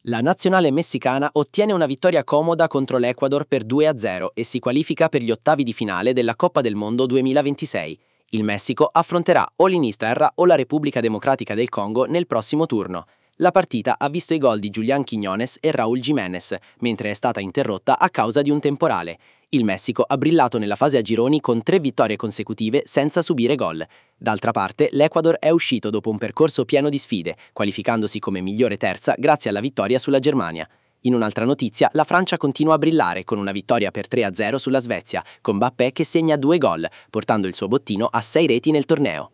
La nazionale messicana ottiene una vittoria comoda contro l'Ecuador per 2-0 e si qualifica per gli ottavi di finale della Coppa del Mondo 2026. Il Messico affronterà o l'Inghilterra o la Repubblica Democratica del Congo nel prossimo turno. La partita ha visto i gol di Julián Quiñones e Raúl Jiménez, mentre è stata interrotta a causa di un temporale. Il Messico ha brillato nella fase a gironi con 3 vittorie consecutive senza subire gol. D'altra parte, l'Ecuador è uscito dopo un percorso pieno di sfide, qualificandosi come migliore terza grazie alla vittoria sulla Germania. In un'altra notizia, la Francia continua a brillare con una vittoria per 3-0 sulla Svezia, con Mbappé che segna 2 gol, portando il suo bottino a 6 reti nel torneo.